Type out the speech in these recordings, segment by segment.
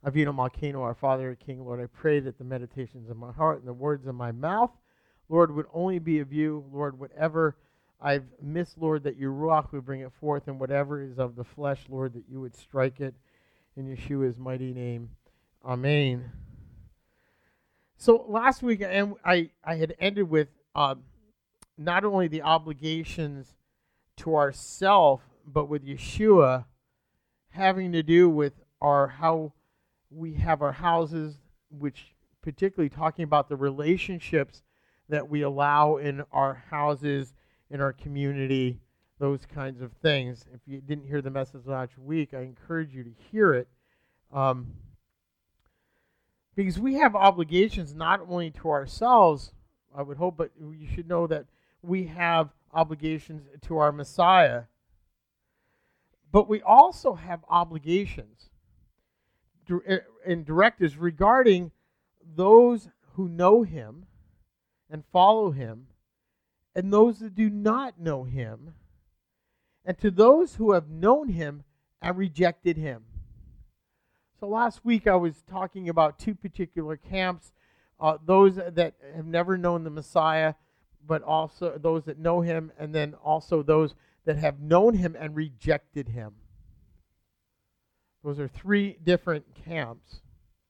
Avinu Malkeinu, our Father, King, Lord, I pray that the meditations of my heart and the words of my mouth, Lord, would only be of you. Lord, whatever I've missed, Lord, that your Ruach would bring it forth, and whatever is of the flesh, Lord, that you would strike it in Yeshua's mighty name. Amen. So last week I had ended with not only the obligations to ourselves, but with Yeshua, having to do with how we have our houses, which particularly talking about the relationships that we allow in our houses, in our community, those kinds of things. If you didn't hear the message last week, I encourage you to hear it. Because we have obligations not only to ourselves, I would hope, but you should know that we have obligations to our Messiah. But we also have obligations and directives regarding those who know him and follow him, and those that do not know him, and to those who have known him and rejected him. So last week I was talking about two particular camps, those that have never known the Messiah, but also those that know him, and then also those that have known him and rejected him. Those are three different camps.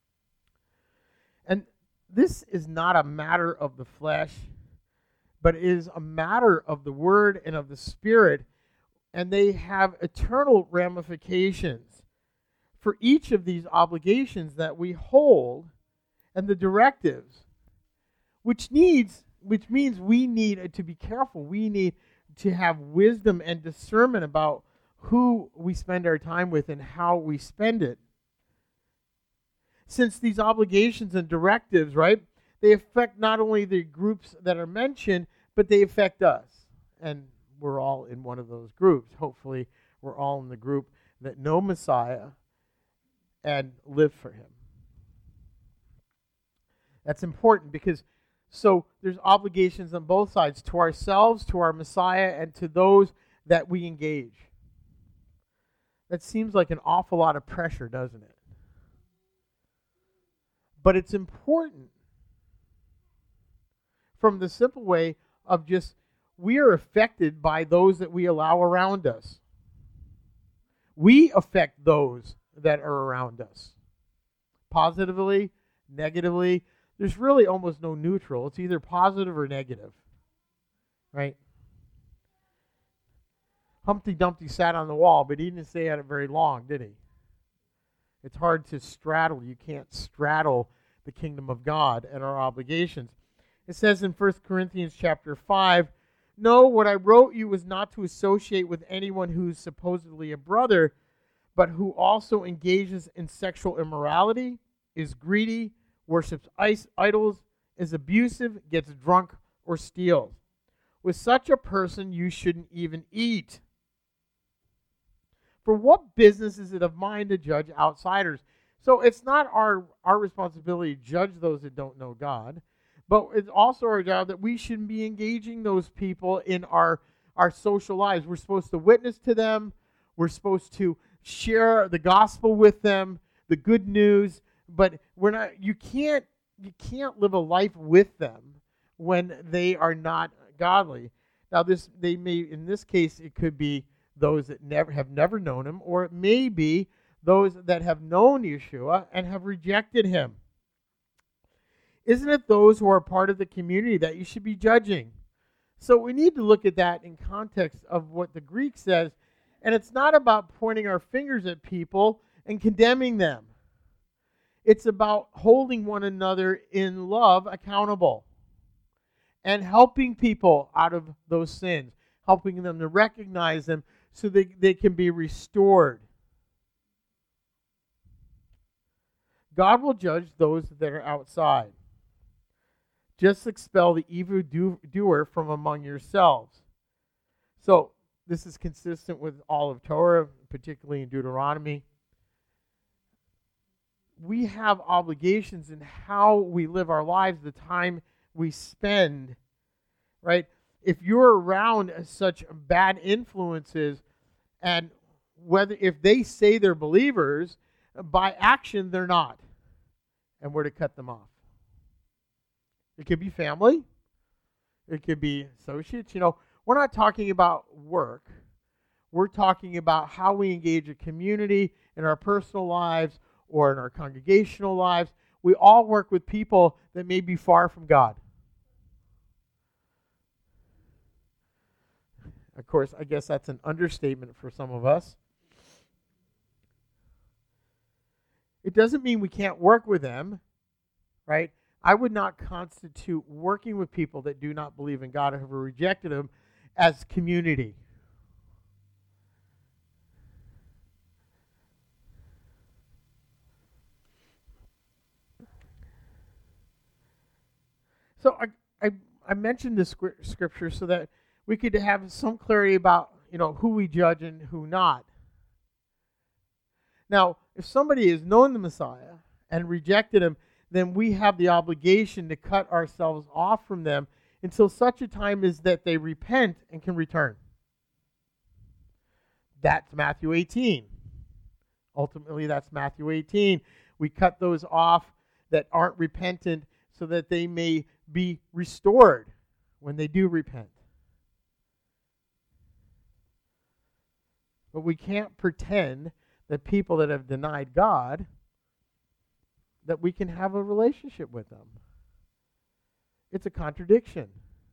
And this is not a matter of the flesh, but it is a matter of the Word and of the Spirit, and they have eternal ramifications for each of these obligations that we hold and the directives, which means we need to be careful. We need to have wisdom and discernment about who we spend our time with and how we spend it. Since these obligations and directives, right, they affect not only the groups that are mentioned, but they affect us. And we're all in one of those groups. Hopefully, we're all in the group that know Messiah and live for him. That's important because so there's obligations on both sides, to ourselves, to our Messiah, and to those that we engage. That seems like an awful lot of pressure, doesn't it? But it's important from the simple way of just we are affected by those that we allow around us. We affect those that are around us. Positively, negatively. There's really almost no neutral. It's either positive or negative. Right? Humpty Dumpty sat on the wall, but he didn't stay at it very long, did he? It's hard to straddle. You can't straddle the kingdom of God and our obligations. It says in 1 Corinthians chapter 5, "No, what I wrote you was not to associate with anyone who's supposedly a brother, but who also engages in sexual immorality, is greedy, worships idols, is abusive, gets drunk, or steals. With such a person you shouldn't even eat. For what business is it of mine to judge outsiders?" So it's not our responsibility to judge those that don't know God, but it's also our job that we shouldn't be engaging those people in our social lives. We're supposed to witness to them. We're supposed to share the gospel with them, the good news, but you can't live a life with them when they are not godly. Now in this case it could be those that have never known him, or it may be those that have known Yeshua and have rejected him. Isn't it those who are part of the community that you should be judging? So we need to look at that in context of what the Greek says, and it's not about pointing our fingers at people and condemning them. It's about holding one another in love accountable and helping people out of those sins, helping them to recognize them so they can be restored. God will judge those that are outside. Just expel the evil doer from among yourselves. So this is consistent with all of Torah, particularly in Deuteronomy. We have obligations in how we live our lives, the time we spend, right? If you're around such bad influences, and if they say they're believers, by action they're not, and we're to cut them off. It could be family. It could be associates. We're not talking about work. We're talking about how we engage a community in our personal lives or in our congregational lives. We all work with people that may be far from God. Of course, I guess that's an understatement for some of us. It doesn't mean we can't work with them, right? I would not constitute working with people that do not believe in God or have rejected Him as community. So I mentioned this scripture so that we could have some clarity about who we judge and who not. Now, if somebody has known the Messiah and rejected Him, then we have the obligation to cut ourselves off from them until such a time as that they repent and can return. That's Matthew 18. Ultimately, that's Matthew 18. We cut those off that aren't repentant so that they may be restored when they do repent. But we can't pretend that people that have denied God, that we can have a relationship with them. It's a contradiction.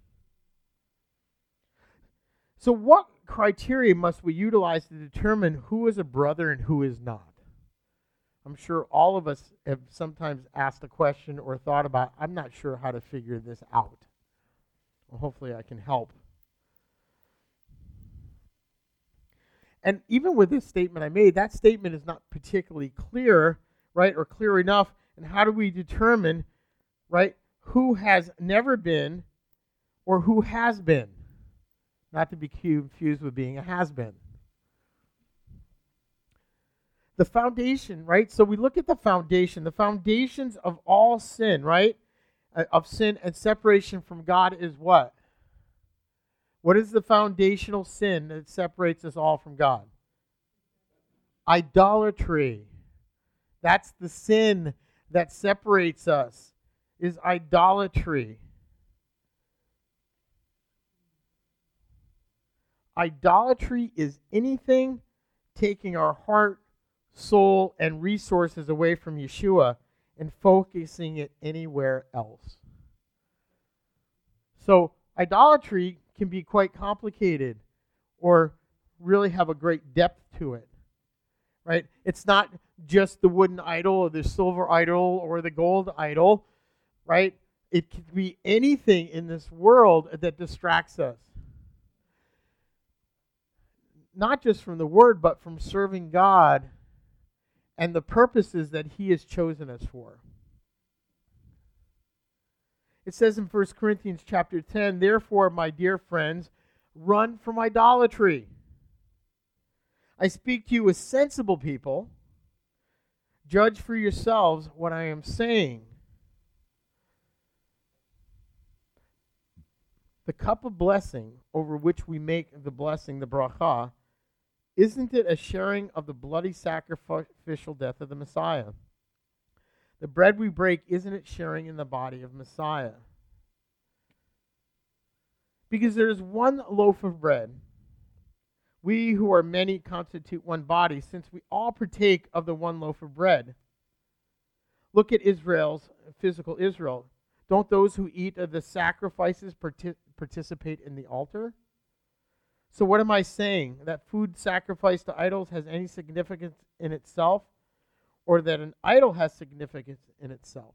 So what criteria must we utilize to determine who is a brother and who is not? I'm sure all of us have sometimes asked a question or thought about, I'm not sure how to figure this out. Well, hopefully I can help. And even with this statement I made, that statement is not particularly clear, right, or clear enough. And how do we determine, right, who has never been or who has been? Not to be confused with being a has-been. The foundation, right? So we look at the foundation. The foundations of all sin, right? Of sin and separation from God is what? What is the foundational sin that separates us all from God? Idolatry. That's the sin that separates us, is idolatry. Idolatry is anything taking our heart, soul, and resources away from Yeshua and focusing it anywhere else. So idolatry can be quite complicated or really have a great depth to it, right? It's not just the wooden idol or the silver idol or the gold idol, right? It could be anything in this world that distracts us. Not just from the Word, but from serving God and the purposes that He has chosen us for. It says in 1 Corinthians chapter 10, therefore, my dear friends, run from idolatry. I speak to you as sensible people. Judge for yourselves what I am saying. The cup of blessing over which we make the blessing, the bracha, isn't it a sharing of the bloody sacrificial death of the Messiah? The bread we break, isn't it sharing in the body of Messiah? Because there is one loaf of bread. We who are many constitute one body, since we all partake of the one loaf of bread. Look at Israel's physical Israel. Don't those who eat of the sacrifices participate in the altar? So what am I saying? That food sacrificed to idols has any significance in itself? Or that an idol has significance in itself?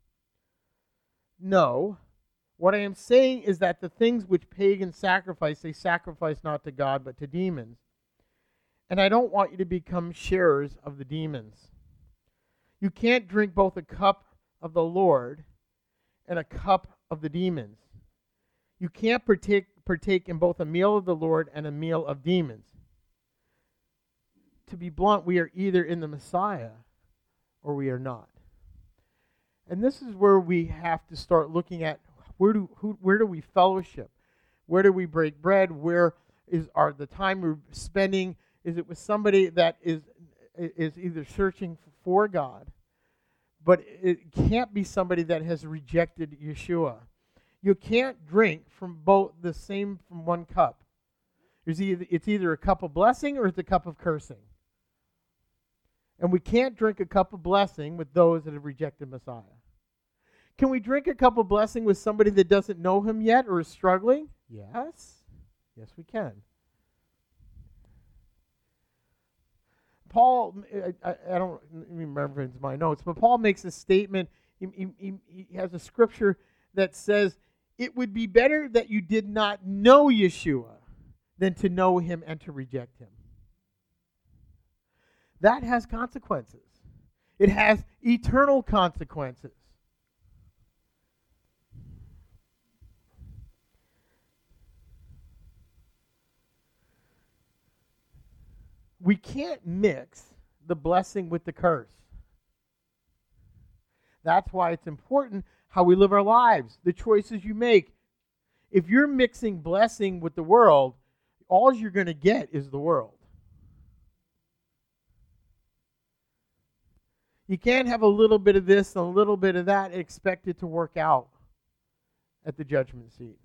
No. What I am saying is that the things which pagans sacrifice, they sacrifice not to God but to demons. And I don't want you to become sharers of the demons. You can't drink both a cup of the Lord and a cup of the demons. You can't partake in both a meal of the Lord and a meal of demons. To be blunt, we are either in the Messiah or we are not. And this is where we have to start looking at where do we fellowship? Where do we break bread? Where is the time we're spending? Is it with somebody that is is either searching for God, but it can't be somebody that has rejected Yeshua. You can't drink from from one cup. It's either a cup of blessing or it's a cup of cursing. And we can't drink a cup of blessing with those that have rejected Messiah. Can we drink a cup of blessing with somebody that doesn't know him yet or is struggling? Yes. Yes, we can. Paul, I don't remember in my notes, but Paul makes a statement. He has a scripture that says, it would be better that you did not know Yeshua than to know him and to reject him. That has consequences. It has eternal consequences. We can't mix the blessing with the curse. That's why it's important how we live our lives, the choices you make. If you're mixing blessing with the world, all you're going to get is the world. You can't have a little bit of this and a little bit of that and expect it to work out at the judgment seat.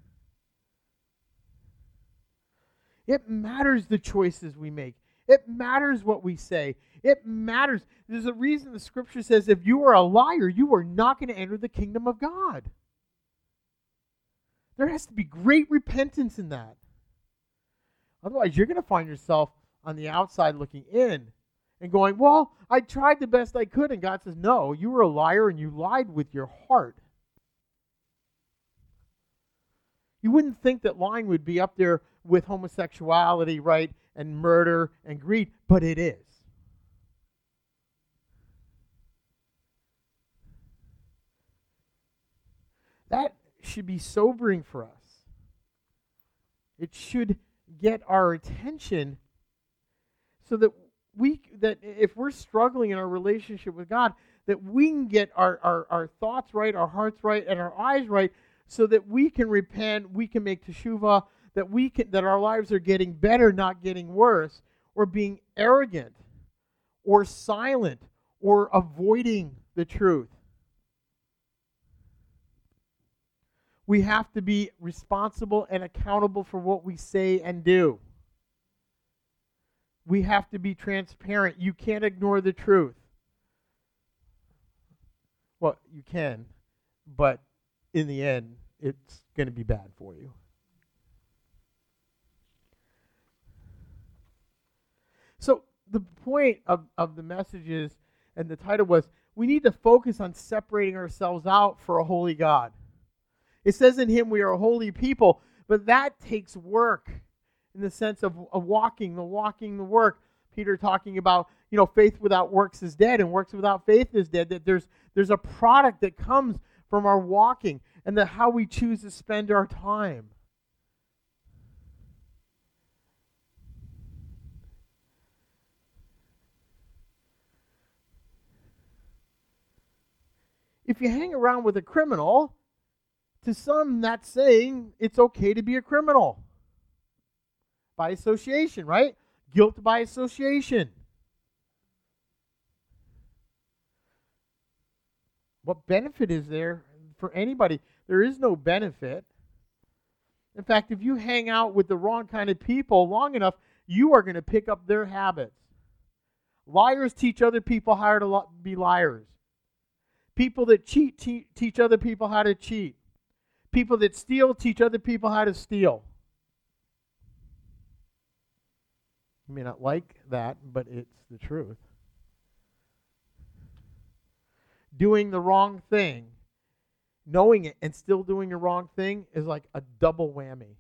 It matters the choices we make. It matters what we say. It matters. There's a reason the scripture says if you are a liar, you are not going to enter the kingdom of God. There has to be great repentance in that. Otherwise, you're going to find yourself on the outside looking in and going, well, I tried the best I could. And God says, no, you were a liar and you lied with your heart. You wouldn't think that lying would be up there with homosexuality, right, and murder and greed, but it is. That should be sobering for us. It should get our attention so that if we're struggling in our relationship with God, that we can get our thoughts right, our hearts right, and our eyes right, so that we can repent, we can make teshuvah, that our lives are getting better, not getting worse, or being arrogant, or silent, or avoiding the truth. We have to be responsible and accountable for what we say and do. We have to be transparent. You can't ignore the truth. Well, you can, but in the end, it's going to be bad for you. So the point of the message is, and the title was, we need to focus on separating ourselves out for a holy God. It says in him we are a holy people, but that takes work in the sense of walking the work. Peter talking about, faith without works is dead, and works without faith is dead. That there's a product that comes from our walking and how we choose to spend our time. If you hang around with a criminal, to some that's saying it's okay to be a criminal. By association, right? Guilt by association. What benefit is there for anybody? There is no benefit. In fact, if you hang out with the wrong kind of people long enough, you are going to pick up their habits. Liars teach other people how to be liars. People that cheat teach other people how to cheat. People that steal teach other people how to steal. You may not like that, but it's the truth. Doing the wrong thing, knowing it and still doing the wrong thing is like a double whammy.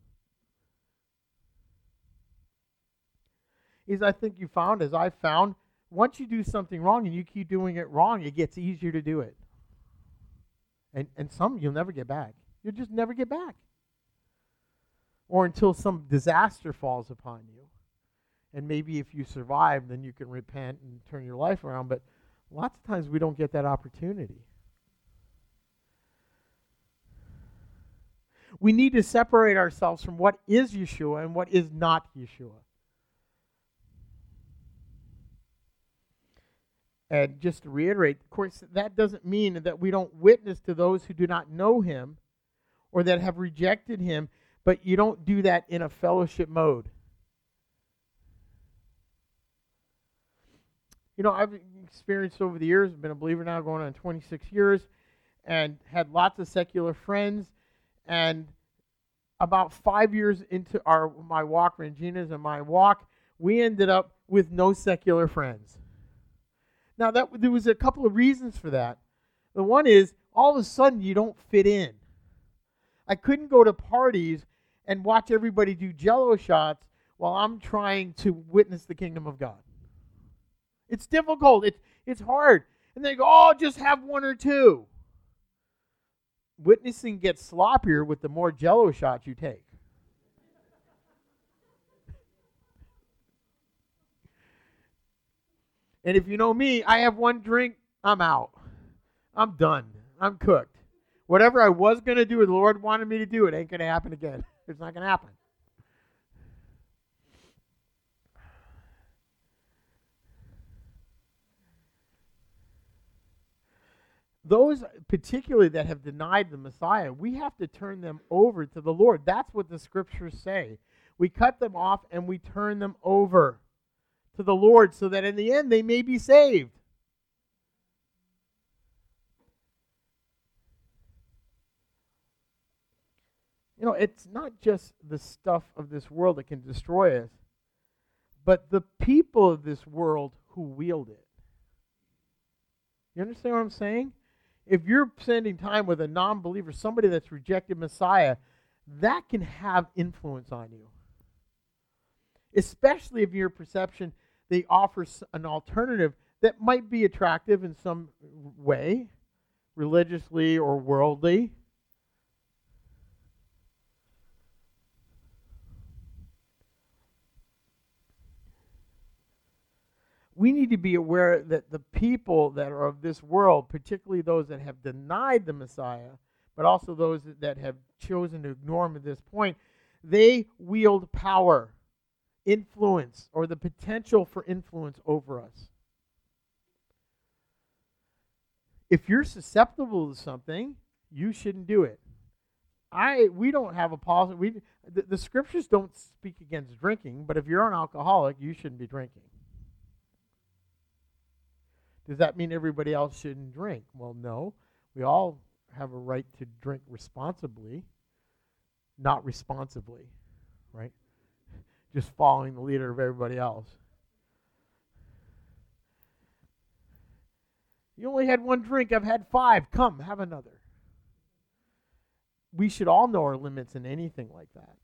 As I found, once you do something wrong and you keep doing it wrong, it gets easier to do it. And some you'll never get back. You'll just never get back. Or until some disaster falls upon you. And maybe if you survive, then you can repent and turn your life around. But lots of times we don't get that opportunity. We need to separate ourselves from what is Yeshua and what is not Yeshua. And just to reiterate, of course, that doesn't mean that we don't witness to those who do not know him or that have rejected him, but you don't do that in a fellowship mode. You know, I've experienced over the years, I've been a believer now going on 26 years, and had lots of secular friends. And about 5 years into my walk, Regina's and my walk, we ended up with no secular friends. Now, there was a couple of reasons for that. The one is, all of a sudden, you don't fit in. I couldn't go to parties and watch everybody do Jell-O shots while I'm trying to witness the kingdom of God. It's difficult. It's hard. And they go, oh, just have one or two. Witnessing gets sloppier with the more Jell-O shots you take. And if you know me, I have one drink, I'm out. I'm done. I'm cooked. Whatever I was going to do or the Lord wanted me to do, it ain't going to happen again. It's not going to happen. Those particularly that have denied the Messiah, we have to turn them over to the Lord. That's what the scriptures say. We cut them off and we turn them over to the Lord so that in the end they may be saved. You know, it's not just the stuff of this world that can destroy us, but the people of this world who wield it. You understand what I'm saying? If you're spending time with a non-believer, somebody that's rejected Messiah, that can have influence on you. Especially if your perception, they offer an alternative that might be attractive in some way, religiously or worldly. We need to be aware that the people that are of this world, particularly those that have denied the Messiah, but also those that have chosen to ignore him at this point, they wield power, influence, or the potential for influence over us. If you're susceptible to something, you shouldn't do it. We don't have a policy. The scriptures don't speak against drinking, but if you're an alcoholic, you shouldn't be drinking. Does that mean everybody else shouldn't drink? Well, no. We all have a right to drink responsibly, not responsibly, right? Just following the leader of everybody else. You only had one drink. I've had 5. Come, have another. We should all know our limits in anything like that.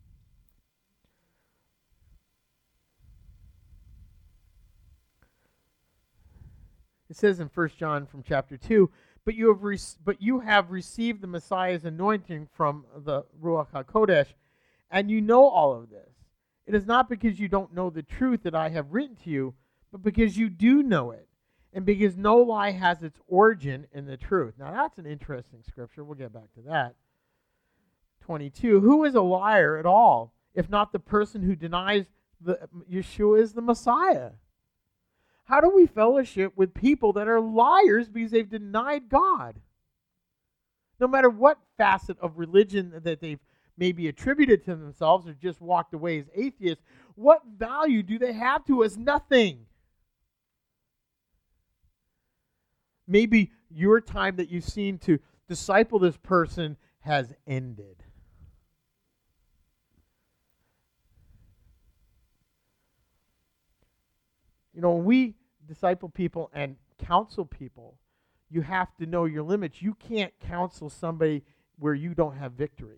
It says in 1 John from chapter 2, but you have received the Messiah's anointing from the Ruach HaKodesh, and you know all of this. It is not because you don't know the truth that I have written to you, but because you do know it, and because no lie has its origin in the truth. Now that's an interesting scripture. We'll get back to that. 22, who is a liar at all, if not the person who denies that Yeshua is the Messiah? How do we fellowship with people that are liars because they've denied God? No matter what facet of religion that they've maybe attributed to themselves or just walked away as atheists, what value do they have to us? Nothing. Maybe your time that you've seen to disciple this person has ended. You know, when we disciple people and counsel people, you have to know your limits. You can't counsel somebody where you don't have victory.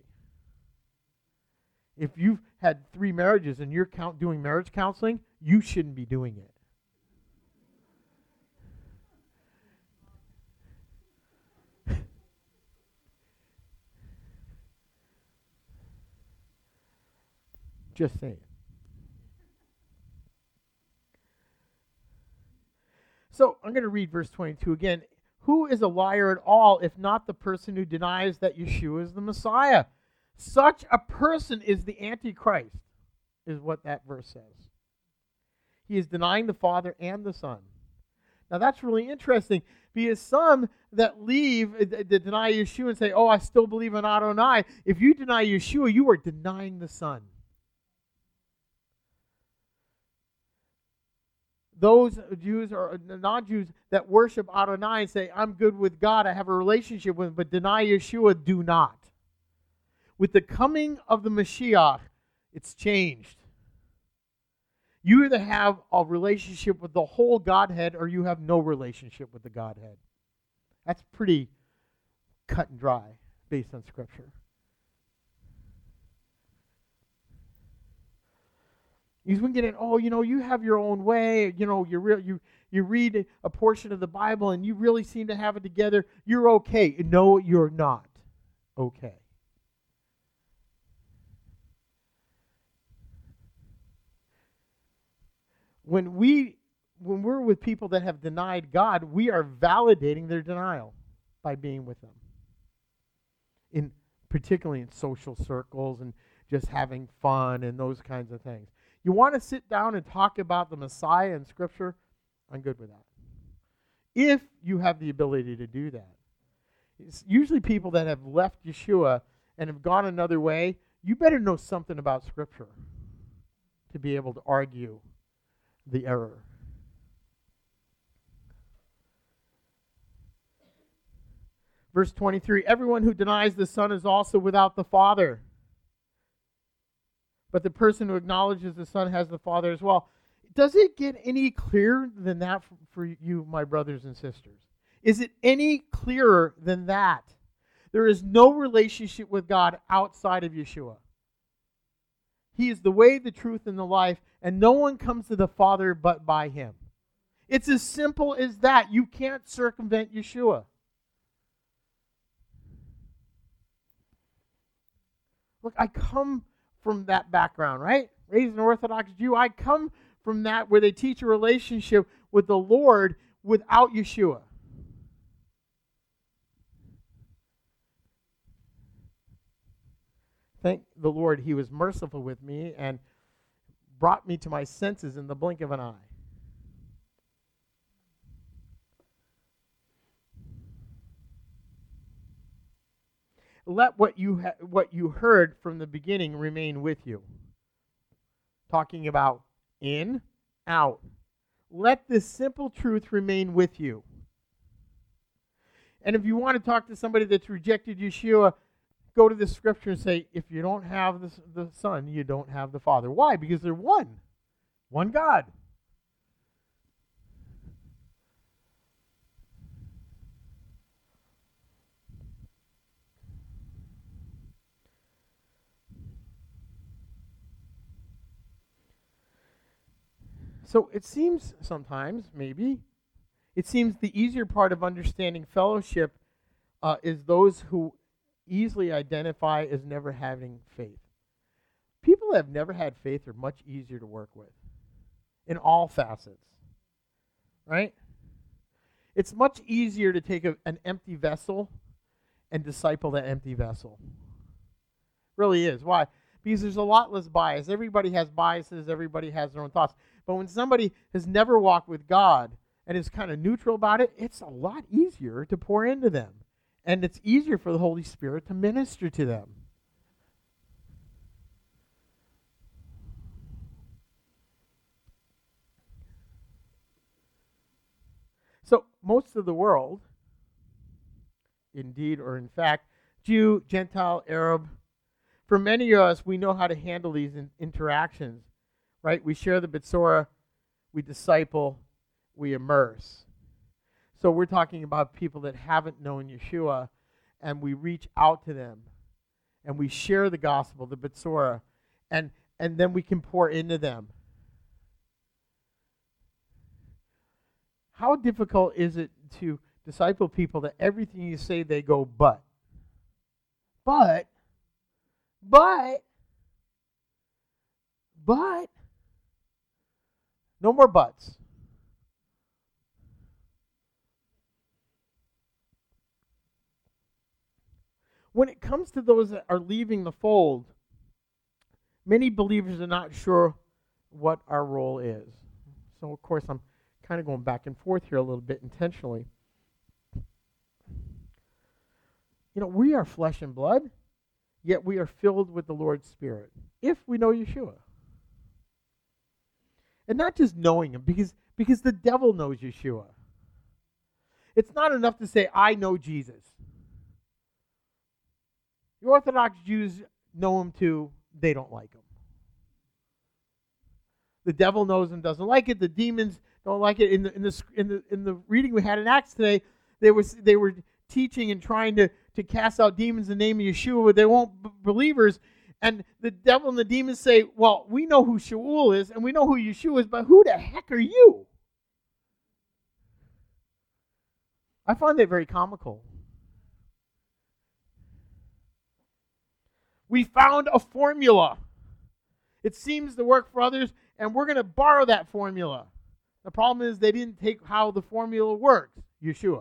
If you've had 3 marriages and you're doing marriage counseling, you shouldn't be doing it. Just saying. So I'm going to read verse 22 again. Who is a liar at all if not the person who denies that Yeshua is the Messiah? Such a person is the Antichrist, is what that verse says. He is denying the Father and the Son. Now that's really interesting because some that leave, that deny Yeshua and say, oh, I still believe in Adonai. If you deny Yeshua, you are denying the Son. Those Jews or non-Jews that worship Adonai and say, I'm good with God, I have a relationship with him, but deny Yeshua, do not. With the coming of the Mashiach, it's changed. You either have a relationship with the whole Godhead or you have no relationship with the Godhead. That's pretty cut and dry based on Scripture. Because we get in, oh, you have your own way. You read a portion of the Bible and you really seem to have it together. You're okay. No, you're not okay. When we're with people that have denied God, we are validating their denial by being with them. Particularly in social circles and just having fun and those kinds of things. You want to sit down and talk about the Messiah in Scripture? I'm good with that. If you have the ability to do that. It's usually people that have left Yeshua and have gone another way, you better know something about Scripture to be able to argue the error. Verse 23, everyone who denies the Son is also without the Father. But the person who acknowledges the Son has the Father as well. Does it get any clearer than that for you, my brothers and sisters? Is it any clearer than that? There is no relationship with God outside of Yeshua. He is the way, the truth, and the life, and no one comes to the Father but by him. It's as simple as that. You can't circumvent Yeshua. Look, I come from that background, right? Raised an Orthodox Jew. I come from that where they teach a relationship with the Lord without Yeshua. Thank the Lord, he was merciful with me and brought me to my senses in the blink of an eye. Let what you heard from the beginning remain with you. Talking about in, out. Let this simple truth remain with you. And if you want to talk to somebody that's rejected Yeshua, go to the Scripture and say, if you don't have the Son, you don't have the Father. Why? Because they're one. One God. So it seems sometimes, maybe, it seems the easier part of understanding fellowship is those who easily identify as never having faith. People that have never had faith are much easier to work with in all facets, right? It's much easier to take an empty vessel and disciple that empty vessel. Really is. Why? Because there's a lot less bias. Everybody has biases. Everybody has their own thoughts. But when somebody has never walked with God and is kind of neutral about it, it's a lot easier to pour into them. And it's easier for the Holy Spirit to minister to them. So most of the world, indeed or in fact, Jew, Gentile, Arab, for many of us, we know how to handle these interactions, right? We share the Betzorah, we disciple, we immerse. So we're talking about people that haven't known Yeshua, and we reach out to them, and we share the gospel, the Betzorah, and then we can pour into them. How difficult is it to disciple people that everything you say they go, but, no more buts. When it comes to those that are leaving the fold, many believers are not sure what our role is. So, of course, I'm kind of going back and forth here a little bit intentionally. We are flesh and blood, yet we are filled with the Lord's Spirit if we know Yeshua. And not just knowing him, because the devil knows Yeshua. It's not enough to say, I know Jesus. The Orthodox Jews know him too. They don't like him. The devil knows him, doesn't like it. The demons don't like it. In the reading we had in Acts today, they were teaching and trying to cast out demons in the name of Yeshua, but they weren't believers. And the devil and the demons say, well, we know who Shaul is, and we know who Yeshua is, but who the heck are you? I find that very comical. We found a formula. It seems to work for others, and we're going to borrow that formula. The problem is they didn't take how the formula works, Yeshua.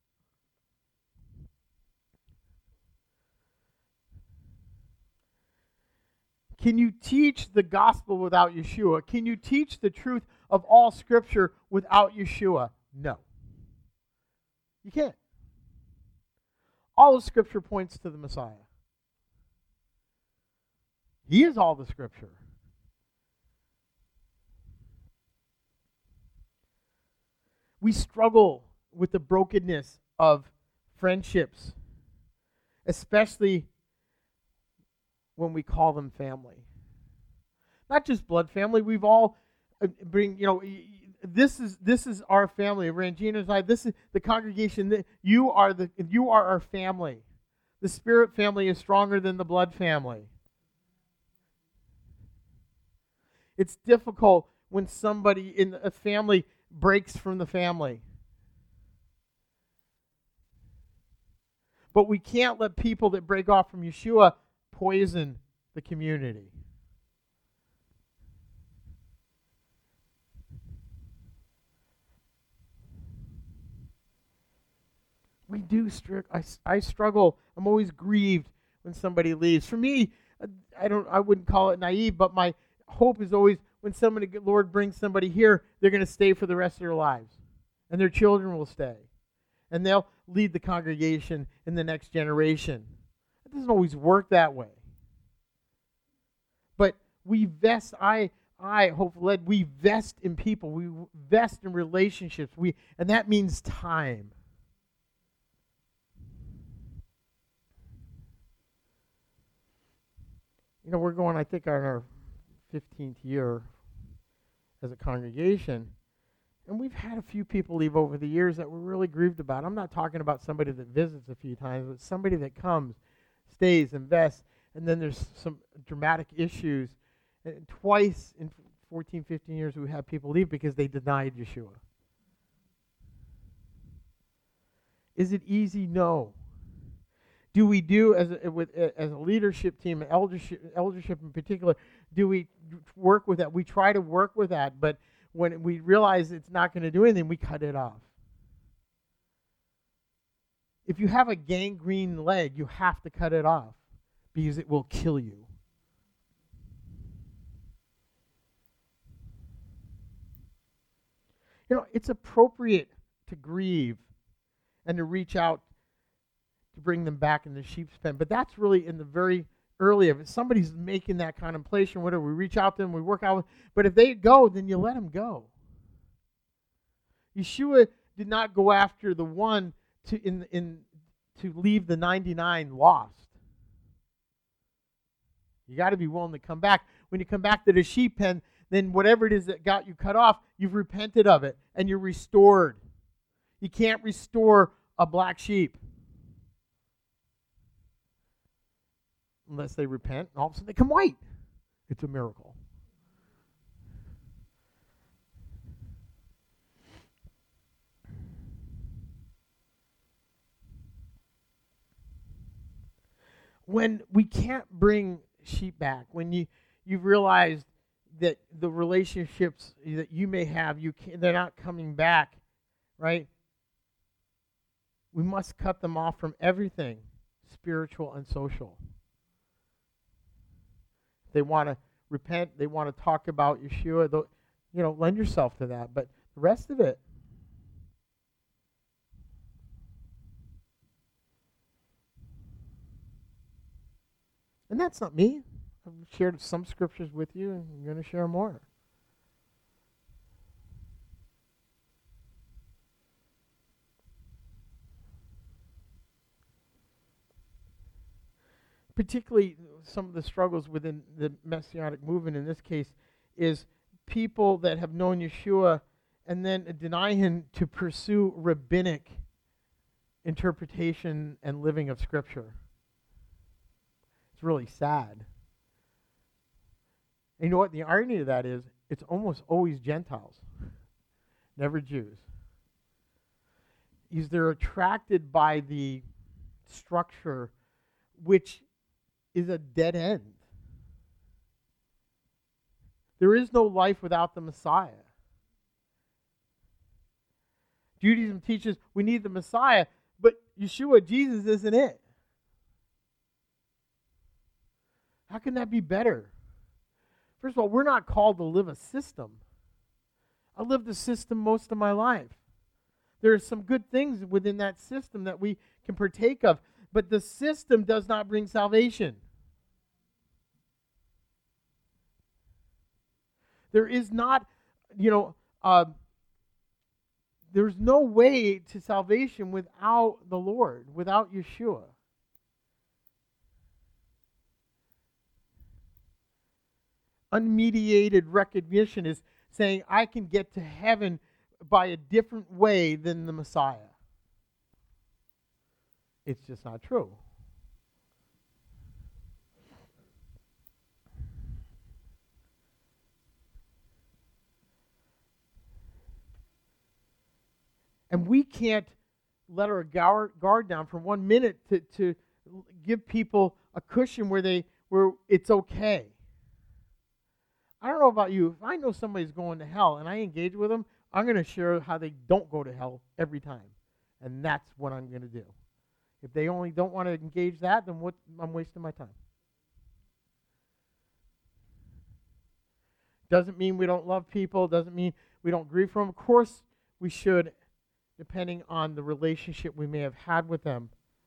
Can you teach the gospel without Yeshua? Can you teach the truth of all Scripture without Yeshua? No. You can't. All of Scripture points to the Messiah. He is all the Scripture. We struggle with the brokenness of friendships, especially when we call them family. Not just blood family. We've all this is our family. Rangina and I, this is the congregation. You are our family. The spirit family is stronger than the blood family. It's difficult when somebody in a family breaks from the family. But we can't let people that break off from Yeshua poison the community. We do I struggle. I'm always grieved when somebody leaves. For me, I wouldn't call it naive, but my hope is always when somebody, Lord brings somebody here, they're going to stay for the rest of their lives. And their children will stay. And they'll lead the congregation in the next generation. It doesn't always work that way. But we vest, I hope led, we vest in people. We vest in relationships. And that means time. We're going, I think, on our 15th year as a congregation. And we've had a few people leave over the years that we're really grieved about. I'm not talking about somebody that visits a few times, but somebody that comes, stays, invests, and then there's some dramatic issues. And twice in 14, 15 years we had people leave because they denied Yeshua. Is it easy? No. Do we as a leadership team, eldership in particular, do we work with that? We try to work with that, but when we realize it's not going to do anything, we cut it off. If you have a gangrene leg, you have to cut it off because it will kill you. It's appropriate to grieve and to reach out to bring them back in the sheep's pen. But that's really in the very early of it. Somebody's making that contemplation, whatever. We reach out to them, we work out with. But if they go, then you let them go. Yeshua did not go after the one to leave the 99 lost. You got to be willing to come back. When you come back to the sheep pen, then whatever it is that got you cut off, you've repented of it and you're restored. You can't restore a black sheep unless they repent, and all of a sudden they come white. It's a miracle. When we can't bring sheep back, when you've realized that the relationships that you may have, they're not coming back, right? We must cut them off from everything, spiritual and social. They want to repent. They want to talk about Yeshua. Lend yourself to that. But The rest of it. And that's not me. I've shared some scriptures with you, and I'm going to share more. Particularly some of the struggles within the Messianic movement in this case is people that have known Yeshua and then deny him to pursue rabbinic interpretation and living of Scripture. It's really sad. And you know what? The irony of that is it's almost always Gentiles, never Jews. They're attracted by the structure, which is a dead end. There is no life without the Messiah. Judaism teaches we need the Messiah, but Yeshua, Jesus, isn't it. How can that be better? First of all, we're not called to live a system. I lived a system most of my life. There are some good things within that system that we can partake of, but the system does not bring salvation. There is not, there's no way to salvation without the Lord, without Yeshua. Unmediated recognition is saying I can get to heaven by a different way than the Messiah. It's just not true. And we can't let our guard down for 1 minute to give people a cushion where it's okay. I don't know about you. If I know somebody's going to hell and I engage with them, I'm going to share how they don't go to hell every time. And that's what I'm going to do. If they only don't want to engage that, then I'm wasting my time. Doesn't mean we don't love people. Doesn't mean we don't grieve for them. Of course we should, depending on the relationship we may have had with them.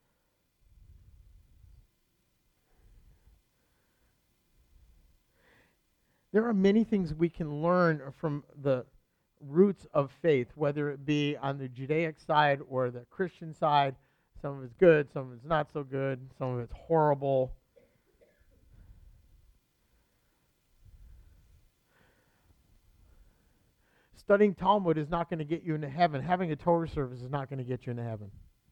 There are many things we can learn from the roots of faith, whether it be on the Judaic side or the Christian side. Some of it's good, some of it's not so good, some of it's horrible. Studying Talmud is not going to get you into heaven. Having a Torah service is not going to get you into heaven.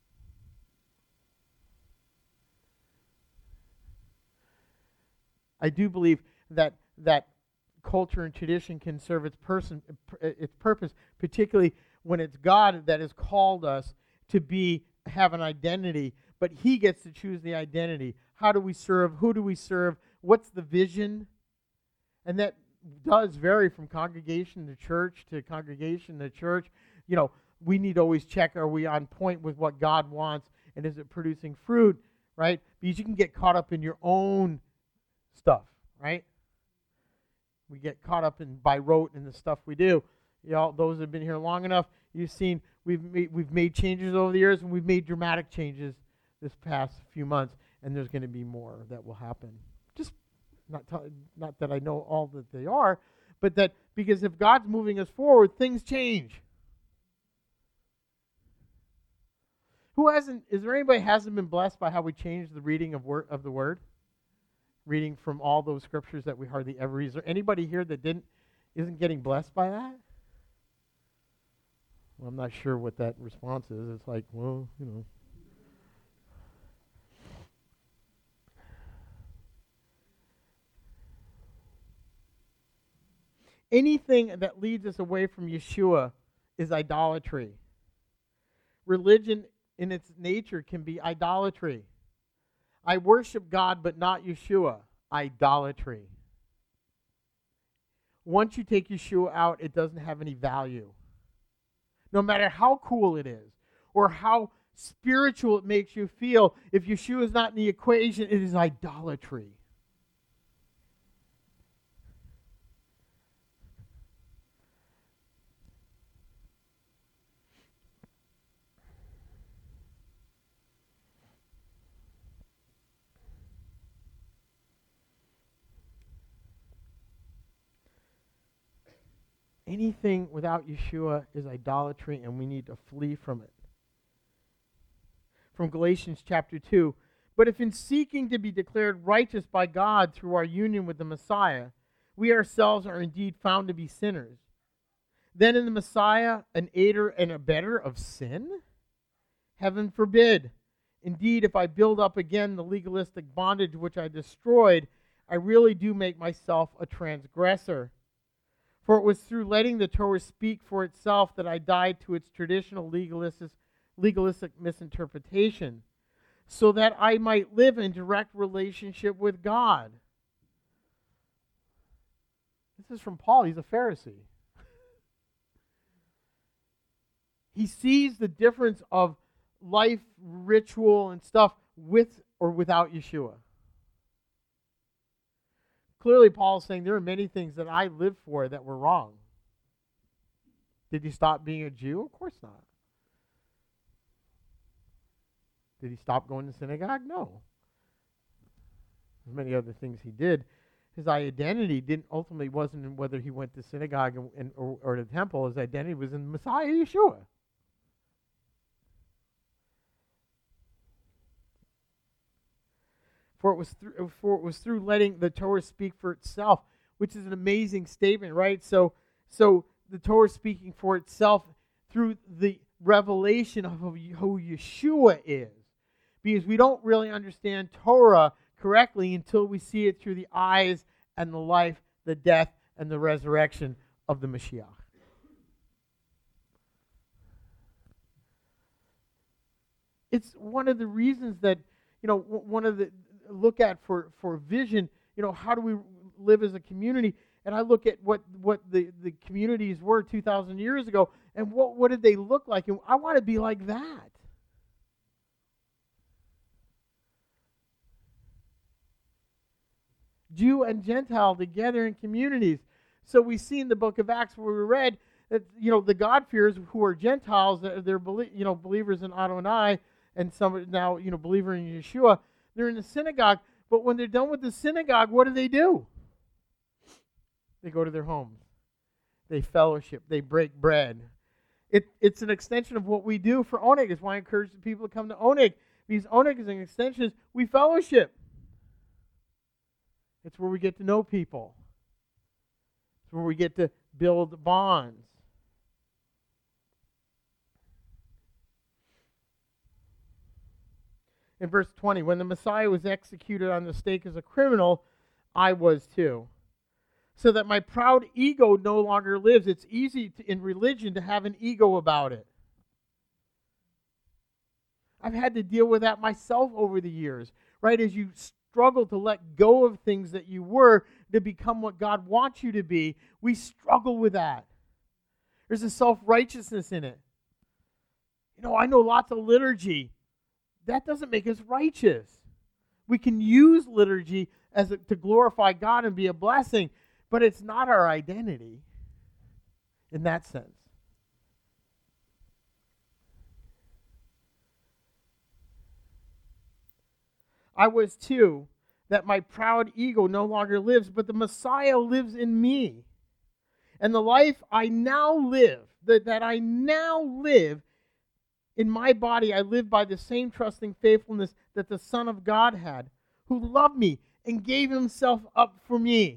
I do believe that culture and tradition can serve its purpose, particularly when it's God that has called us to have an identity, but He gets to choose the identity. How do we serve? Who do we serve? What's the vision? And that does vary from congregation to church to congregation to church. We need to always check, are we on point with what God wants, and is it producing fruit, right? Because you can get caught up in your own stuff, right? We get caught up by rote in the stuff we do. Those who have been here long enough, you've seen we've made changes over the years, and we've made dramatic changes this past few months, and there's going to be more that will happen. Just not that I know all that they are, but that because if God's moving us forward, things change. Is there anybody who hasn't been blessed by how we changed the reading of the Word? Reading from all those scriptures that we hardly ever read. Is there anybody here that isn't getting blessed by that? Well, I'm not sure what that response is. It's like, well, Anything that leads us away from Yeshua is idolatry. Religion in its nature can be idolatry. I worship God but not Yeshua. Idolatry. Once you take Yeshua out, it doesn't have any value. No matter how cool it is or how spiritual it makes you feel, if Yeshua is not in the equation, it is idolatry. Anything without Yeshua is idolatry, and we need to flee from it. From Galatians chapter 2, but if in seeking to be declared righteous by God through our union with the Messiah, we ourselves are indeed found to be sinners, then in the Messiah an aider and abetter of sin? Heaven forbid. Indeed, if I build up again the legalistic bondage which I destroyed, I really do make myself a transgressor. For it was through letting the Torah speak for itself that I died to its traditional legalistic misinterpretation, so that I might live in direct relationship with God. This is from Paul. He's a Pharisee. He sees the difference of life, ritual, and stuff with or without Yeshua. Clearly, Paul is saying there are many things that I lived for that were wrong. Did he stop being a Jew? Of course not. Did he stop going to synagogue? No. There's many other things he did. His identity ultimately wasn't in whether he went to synagogue or the temple. His identity was in Messiah Yeshua. For it was through letting the Torah speak for itself, which is an amazing statement, right? So the Torah speaking for itself through the revelation of who Yeshua is. Because we don't really understand Torah correctly until we see it through the eyes and the life, the death, and the resurrection of the Mashiach. It's one of the reasons that, one of the look at for vision, how do we live as a community? And I look at what the communities were 2,000 years ago, and what did they look like? And I want to be like that. Jew and Gentile together in communities. So we see in the book of Acts where we read that, the God-fearers who are Gentiles, they're believers in Adonai, and some now, believer in Yeshua, they're in the synagogue. But when they're done with the synagogue, what do? They go to their homes. They fellowship. They break bread. It's an extension of what we do for Oneg. It's why I encourage the people to come to Oneg. Because Oneg is an extension. We fellowship. It's where we get to know people. It's where we get to build bonds. In verse 20, when the Messiah was executed on the stake as a criminal, I was too. So that my proud ego no longer lives. It's easy in religion to have an ego about it. I've had to deal with that myself over the years, right? As you struggle to let go of things that you were to become what God wants you to be, we struggle with that. There's a self-righteousness in it. I know lots of liturgy. That doesn't make us righteous. We can use liturgy to glorify God and be a blessing, but it's not our identity in that sense. I was too, that my proud ego no longer lives, but the Messiah lives in me. And the life I now live, that I now live in my body, I live by the same trusting faithfulness that the Son of God had, who loved me and gave himself up for me.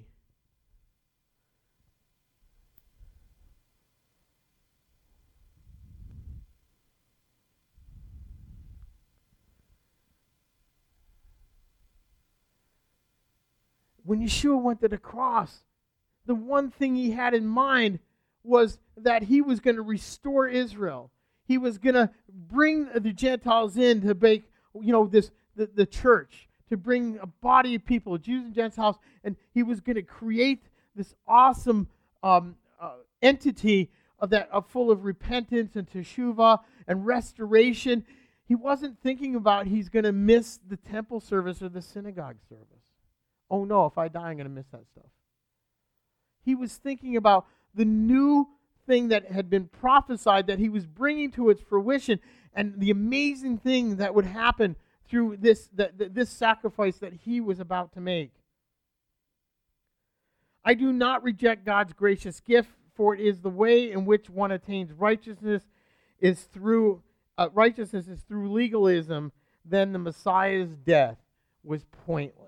When Yeshua went to the cross, the one thing he had in mind was that he was going to restore Israel. He was going to bring the Gentiles in to make, the church, to bring a body of people, Jews and Gentiles, and he was going to create this awesome entity full of repentance and teshuvah and restoration. He wasn't thinking about he's going to miss the temple service or the synagogue service. Oh no, if I die, I'm going to miss that stuff. He was thinking about the new thing that had been prophesied that he was bringing to its fruition, and the amazing thing that would happen through this sacrifice that he was about to make. I do not reject God's gracious gift for it is the way in which one attains righteousness is through legalism, then the Messiah's death was pointless.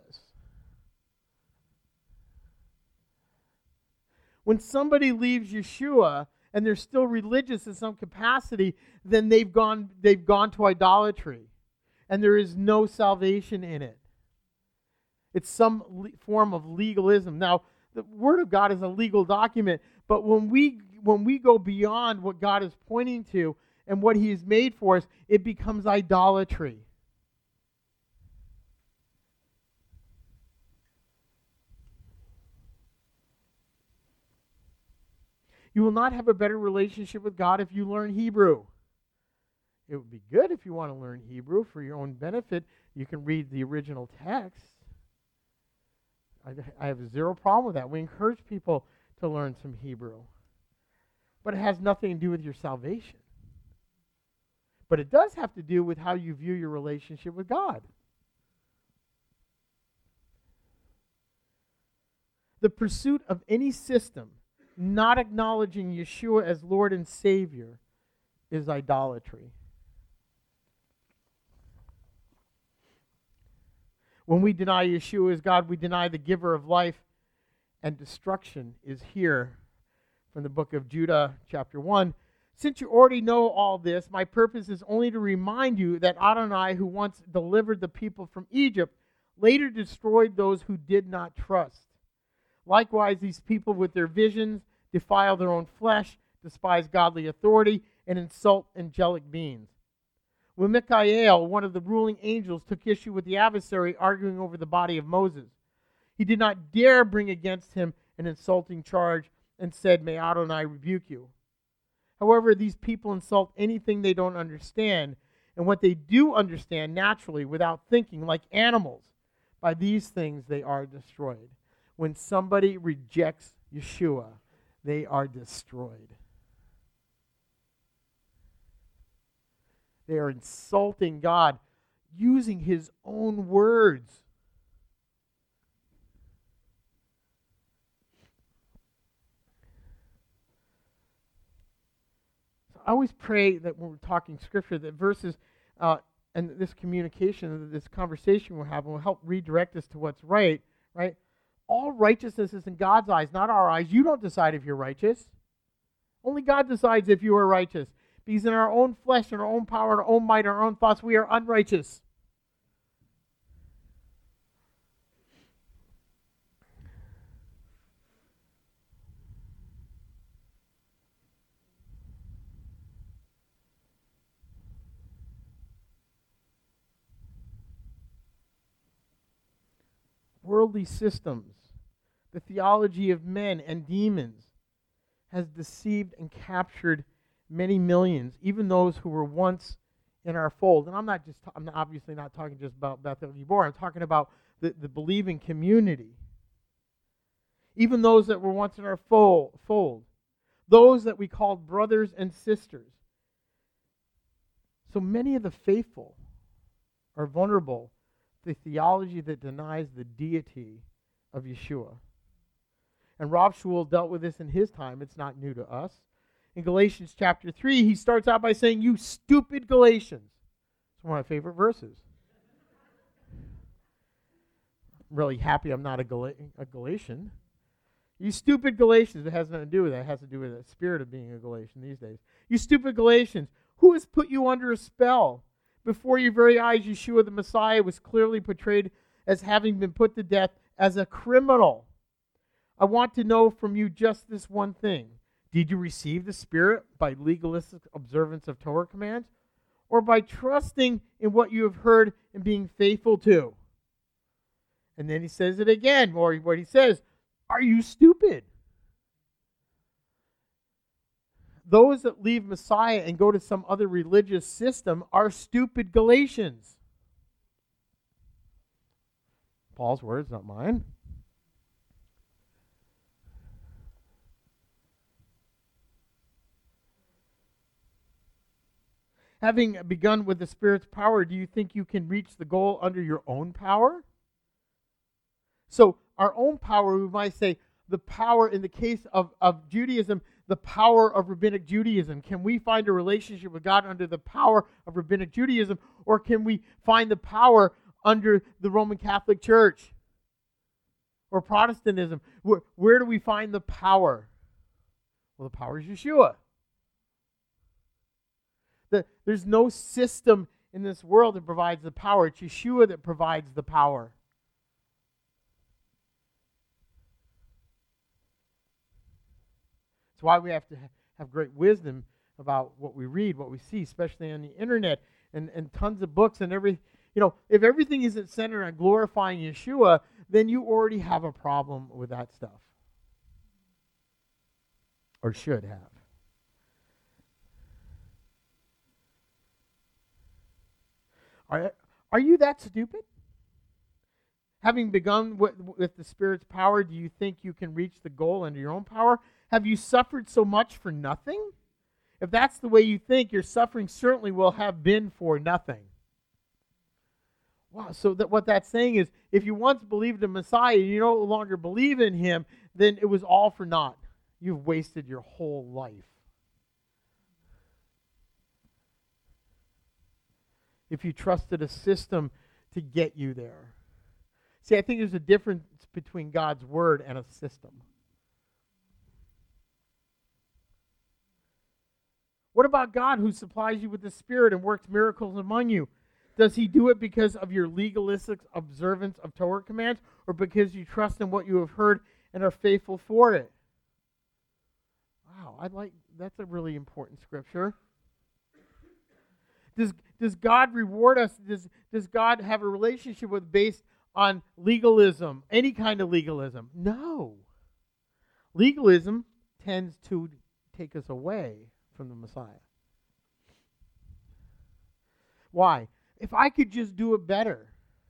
When somebody leaves Yeshua and they're still religious in some capacity, then they've gone to idolatry, and there is no salvation in it. It's some form of legalism. Now, the Word of God is a legal document, but when we go beyond what God is pointing to and what He has made for us, it becomes idolatry. You will not have a better relationship with God if you learn Hebrew. It would be good if you want to learn Hebrew for your own benefit. You can read the original text. I have zero problem with that. We encourage people to learn some Hebrew. But it has nothing to do with your salvation. But it does have to do with how you view your relationship with God. The pursuit of any system not acknowledging Yeshua as Lord and Savior is idolatry. When we deny Yeshua as God, we deny the giver of life, and destruction is here. From the book of Judah, chapter 1. Since you already know all this, my purpose is only to remind you that Adonai, who once delivered the people from Egypt, later destroyed those who did not trust. Likewise, these people with their visions defile their own flesh, despise godly authority, and insult angelic beings. When Michael, one of the ruling angels, took issue with the adversary arguing over the body of Moses, he did not dare bring against him an insulting charge and said, "May Adonai rebuke you." However, these people insult anything they don't understand, and what they do understand naturally without thinking, like animals. By these things they are destroyed. When somebody rejects Yeshua, they are destroyed. They are insulting God using His own words. So I always pray that when we're talking Scripture, that verses and this communication, this conversation we're having will help redirect us to what's right, right? All righteousness is in God's eyes, not our eyes. You don't decide if you're righteous. Only God decides if you are righteous. Because in our own flesh, in our own power, in our own might, in our own thoughts, we are unrighteous. Worldly systems, the theology of men and demons, has deceived and captured many millions, even those who were once in our fold. And I'm obviously not talking just about Bethel Gibor. I'm talking about the believing community. Even those that were once in our fold. Those that we called brothers and sisters. So many of the faithful are vulnerable to theology that denies the deity of Yeshua. And Rob Shul dealt with this in his time. It's not new to us. In Galatians chapter 3, he starts out by saying, "You stupid Galatians." It's one of my favorite verses. I'm really happy I'm not a Galatian. You stupid Galatians. It has nothing to do with that. It has to do with the spirit of being a Galatian these days. You stupid Galatians. Who has put you under a spell? Before your very eyes, Yeshua the Messiah was clearly portrayed as having been put to death as a criminal. I want to know from you just this one thing. Did you receive the Spirit by legalistic observance of Torah commands, or by trusting in what you have heard and being faithful to? And then he says it again, or what he says, are you stupid? Those that leave Messiah and go to some other religious system are stupid Galatians. Paul's words, not mine. Having begun with the Spirit's power, do you think you can reach the goal under your own power? So our own power, we might say, the power in the case of Judaism, the power of Rabbinic Judaism? Can we find a relationship with God under the power of Rabbinic Judaism, or can we find the power under the Roman Catholic Church or Protestantism? Where do we find the power? Well, the power is Yeshua. There's no system in this world that provides the power. It's Yeshua that provides the power. That's why we have to have great wisdom about what we read, what we see, especially on the internet and tons of books and every. If everything isn't centered on glorifying Yeshua, then you already have a problem with that stuff. Or should have. Are you that stupid? Having begun with the Spirit's power, do you think you can reach the goal under your own power? Have you suffered so much for nothing? If that's the way you think, your suffering certainly will have been for nothing. Wow, so what that's saying is, if you once believed in Messiah and you no longer believe in Him, then it was all for naught. You've wasted your whole life. If you trusted a system to get you there. See, I think there's a difference between God's Word and a system. What about God, who supplies you with the Spirit and works miracles among you? Does He do it because of your legalistic observance of Torah commands, or because you trust in what you have heard and are faithful for it? Wow, that's a really important scripture. Does God reward us? Does God have a relationship based on legalism, any kind of legalism? No. Legalism tends to take us away from the Messiah. Why? If I could just do it better.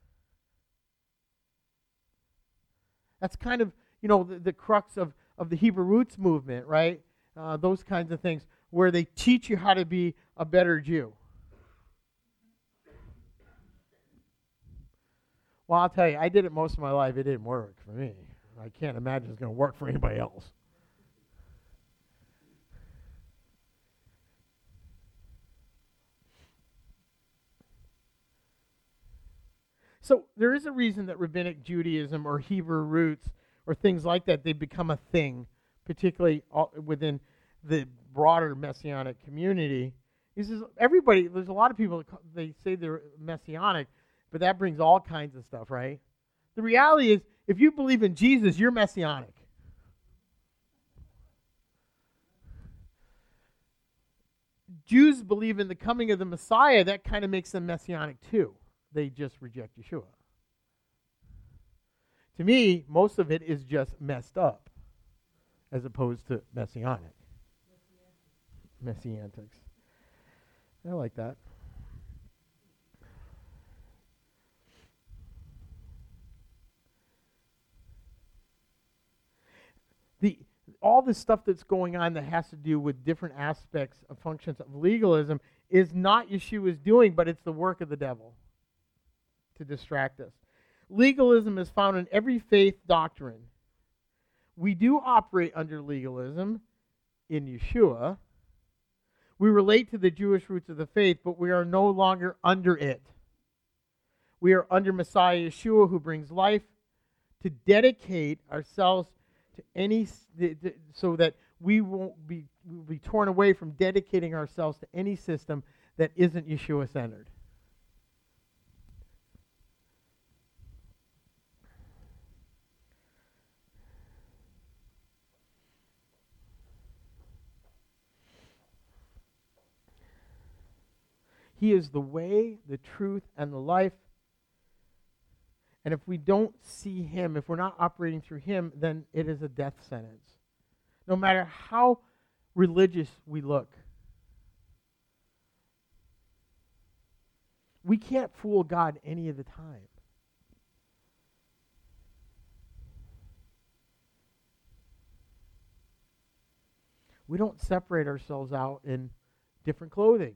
That's kind of, the crux of the Hebrew Roots movement, right? Those kinds of things, where they teach you how to be a better Jew. Well, I'll tell you, I did it most of my life. It didn't work for me. I can't imagine it's going to work for anybody else. So there is a reason that Rabbinic Judaism or Hebrew Roots or things like that, they become a thing, particularly within the broader Messianic community. There's a lot of people, they say they're Messianic, but that brings all kinds of stuff, right? The reality is, if you believe in Jesus, you're Messianic. Jews believe in the coming of the Messiah. That kind of makes them Messianic too. They just reject Yeshua. To me, most of it is just messed up, as opposed to Messianic. Messiantics. I like that. All the stuff that's going on that has to do with different aspects of functions of legalism is not Yeshua's doing, but it's the work of the devil to distract us. Legalism is found in every faith doctrine. We do operate under legalism in Yeshua. We relate to the Jewish roots of the faith, but we are no longer under it. We are under Messiah Yeshua, who brings life, to dedicate ourselves to any, so that we won't be torn away from dedicating ourselves to any system that isn't Yeshua-centered. He is the way, the truth, and the life. And if we don't see Him, if we're not operating through Him, then it is a death sentence. No matter how religious we look. We can't fool God any of the time. We don't separate ourselves out in different clothing.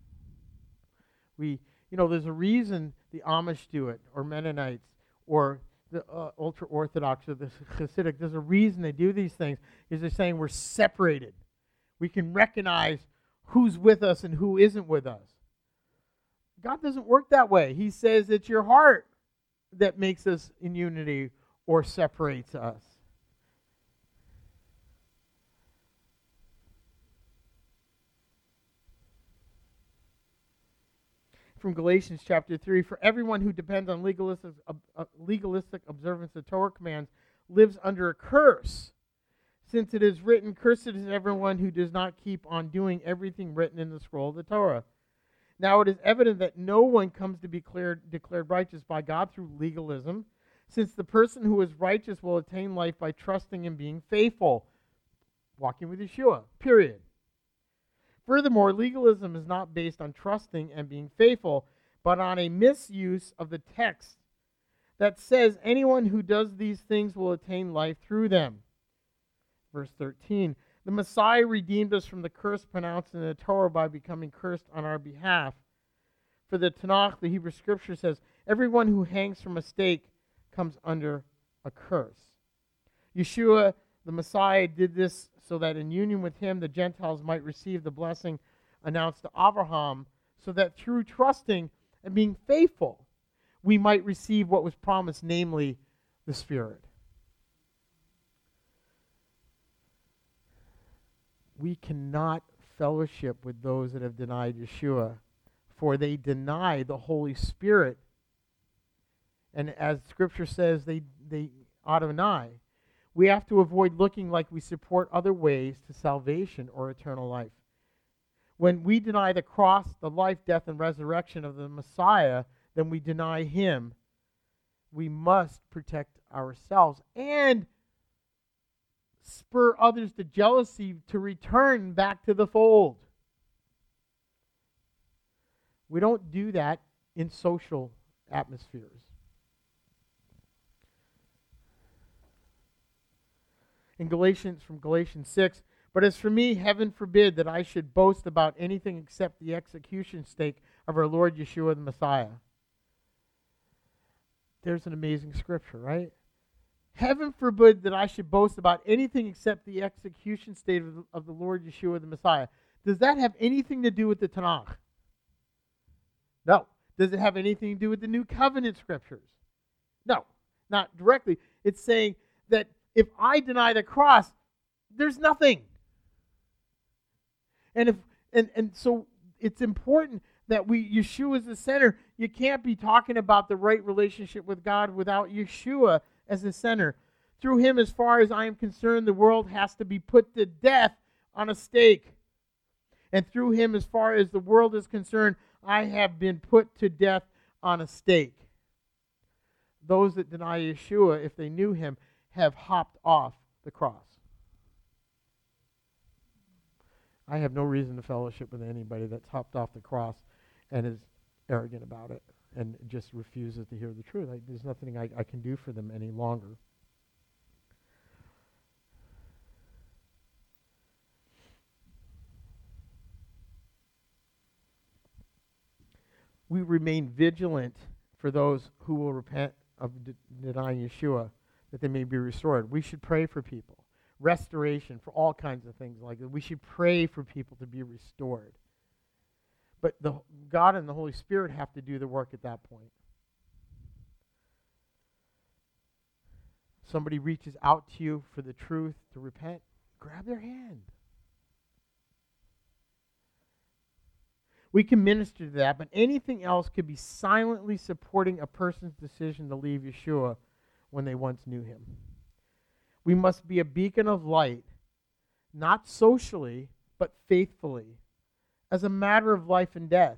There's a reason the Amish do it, or Mennonites, or the ultra-Orthodox, or the Hasidic. There's a reason they do these things, is they're saying we're separated. We can recognize who's with us and who isn't with us. God doesn't work that way. He says it's your heart that makes us in unity or separates us. From Galatians chapter 3, for everyone who depends on legalistic observance of Torah commands lives under a curse, since it is written, cursed is everyone who does not keep on doing everything written in the scroll of the Torah. Now it is evident that no one comes to be declared righteous by God through legalism, since the person who is righteous will attain life by trusting and being faithful, walking with Yeshua, period. Furthermore, legalism is not based on trusting and being faithful, but on a misuse of the text that says anyone who does these things will attain life through them. Verse 13, the Messiah redeemed us from the curse pronounced in the Torah by becoming cursed on our behalf. For the Tanakh, the Hebrew Scripture says, everyone who hangs from a stake comes under a curse. Yeshua, the Messiah, did this so that in union with him the Gentiles might receive the blessing announced to Abraham, so that through trusting and being faithful, we might receive what was promised, namely the Spirit. We cannot fellowship with those that have denied Yeshua, for they deny the Holy Spirit. And as Scripture says, they Adonai. We have to avoid looking like we support other ways to salvation or eternal life. When we deny the cross, the life, death, and resurrection of the Messiah, then we deny him. We must protect ourselves and spur others to jealousy to return back to the fold. We don't do that in social atmospheres. In from Galatians 6, but as for me, heaven forbid that I should boast about anything except the execution stake of our Lord Yeshua the Messiah. There's an amazing scripture, right? Heaven forbid that I should boast about anything except the execution stake of the Lord Yeshua the Messiah. Does that have anything to do with the Tanakh? No. Does it have anything to do with the New Covenant scriptures? No, not directly. It's saying that if I deny the cross, there's nothing. And so it's important that Yeshua is the center. You can't be talking about the right relationship with God without Yeshua as the center. Through him, as far as I am concerned, the world has to be put to death on a stake. And through him, as far as the world is concerned, I have been put to death on a stake. Those that deny Yeshua, if they knew him, have hopped off the cross. I have no reason to fellowship with anybody that's hopped off the cross and is arrogant about it and just refuses to hear the truth. There's nothing I can do for them any longer. We remain vigilant for those who will repent of denying Yeshua, that they may be restored. We should pray for people. Restoration, for all kinds of things like that. We should pray for people to be restored. But God and the Holy Spirit have to do the work at that point. Somebody reaches out to you for the truth to repent, grab their hand. We can minister to that, but anything else could be silently supporting a person's decision to leave Yeshua when they once knew him. We must be a beacon of light, not socially, but faithfully, as a matter of life and death.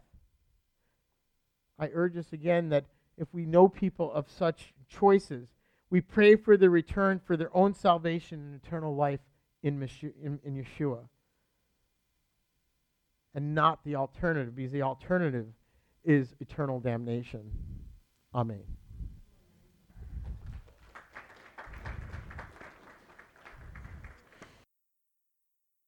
I urge us again that if we know people of such choices, we pray for their return for their own salvation and eternal life in Yeshua. And not the alternative, because the alternative is eternal damnation. Amen.